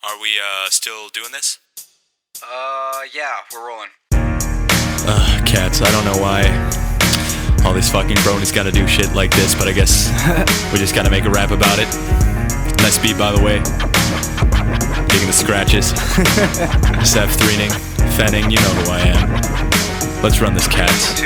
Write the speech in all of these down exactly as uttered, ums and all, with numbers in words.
Are we, uh, still doing this? Uh, yeah, we're rolling. Ugh, cats, I don't know why all these fucking bronies gotta do shit like this, but I guess we just gotta make a rap about it. Nice beat, by the way. Digging the scratches. F three-ing, Fenning, you know who I am. Let's run this, cats.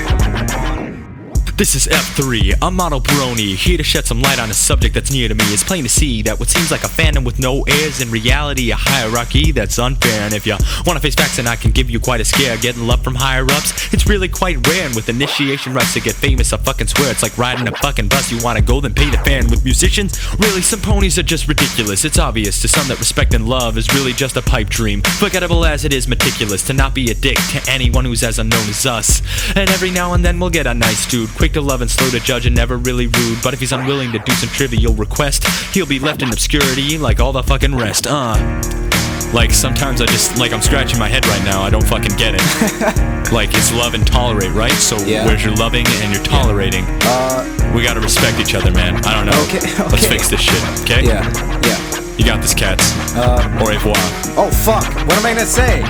This is F three, I'm Model Brony, here to shed some light on a subject that's near to me. It's plain to see that what seems like a fandom with no heirs, in reality a hierarchy that's unfair. And if you wanna face facts, then I can give you quite a scare. Getting love from higher ups, it's really quite rare. And with initiation rights to get famous, I fucking swear it's like riding a fucking bus. You wanna go, then pay the fare. And with musicians, really some ponies are just ridiculous. It's obvious to some that respect and love is really just a pipe dream. Forgettable as it is meticulous to not be a dick to anyone who's as unknown as us. And every now and then we'll get a nice dude, quick to love and slow to judge and never really rude. But if he's unwilling to do some trivial request, he'll be left in obscurity like all the fucking rest. Uh Like sometimes I just, like I'm scratching my head right now, I don't fucking get it. Like it's love and tolerate, right? So Yeah. where's your loving and your tolerating? Uh, We gotta respect each other, man. I don't know. Okay, Let's okay. fix this shit, okay? yeah, yeah. You got this, cats. Uh, Au revoir. oh fuck, what am I gonna say?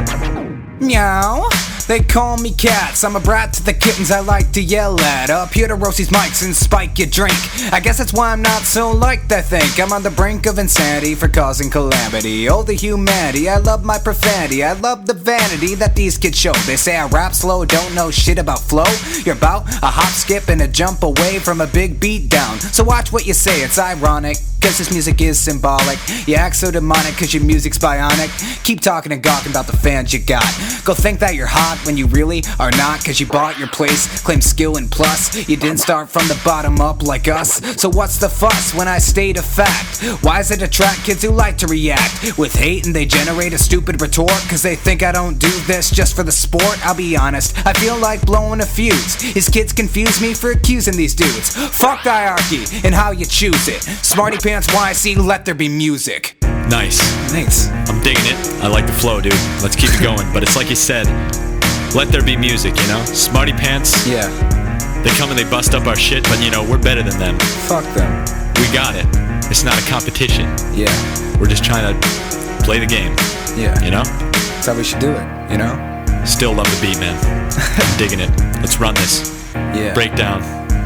Meow. They call me Cats, I'm a brat to the kittens I like to yell at. Up here to roast these mics and spike your drink. I guess that's why I'm not so liked, I think. I'm on the brink of insanity for causing calamity. Oh, the humanity, I love my profanity. I love the vanity that these kids show. They say I rap slow, don't know shit about flow. You're about a hop, skip, and a jump away from a big beat down. So watch what you say, it's ironic, cause this music is symbolic. You act so demonic cause your music's bionic. Keep talking and gawking about the fans you got. Go think that you're hot when you really are not, cause you bought your place, claim skill and plus. You didn't start from the bottom up like us. So what's the fuss when I state a fact? Why does it attract kids who like to react with hate and they generate a stupid retort? Cause they think I don't do this just for the sport. I'll be honest, I feel like blowing a fuse. These kids confuse me for accusing these dudes. Fuck hierarchy and how you choose it. Smarty Pants Y C, let there be music. Nice. Thanks. I'm digging it. I like the flow, dude. Let's keep it going. But it's like you said, let there be music, you know? Smarty Pants, Yeah. they come and they bust up our shit, but you know, we're better than them. Fuck them. We got it. It's not a competition. Yeah. We're just trying to play the game, Yeah. you know? That's how we should do it, you know? Still love the beat, man. I'm digging it. Let's run this. Yeah. Breakdown.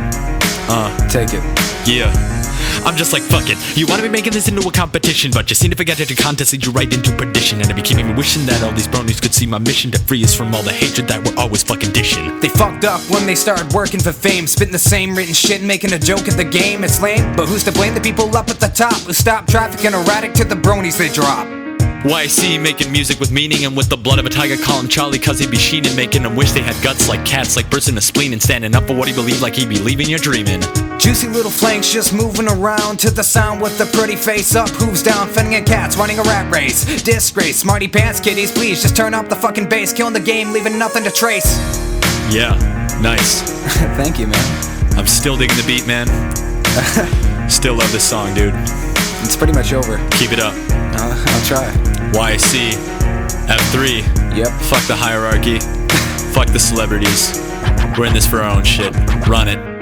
Uh, Take it. yeah. I'm just like, fuck it. You wanna be making this into a competition, but you seem to forget that your contest leads you right into perdition. And I be keeping me wishing that all these bronies could see my mission to free us from all the hatred that we're always fucking dishing. They fucked up when they started working for fame, spitting the same written shit and making a joke at the game. It's lame, but who's to blame? The people up at the top who stop traffic and erratic to the bronies they drop. Y C making music with meaning and with the blood of a tiger. Call him Charlie cause he be sheening, making them wish they had guts like cats, like bursting a spleen and standing up for what he believed like he be leaving you dreaming. Juicy little flanks just moving around to the sound with the pretty face up, hooves down, fending and cats, running a rat race. Disgrace, Smarty Pants kiddies, please just turn up the fucking bass, killing the game, leaving nothing to trace. Yeah, nice. Thank you, man. I'm still digging the beat, man. Still love this song, dude. It's pretty much over. Keep it up. Uh, I'll try. Y C, F three, Yep. fuck the hierarchy, fuck the celebrities. We're in this for our own shit. Run it.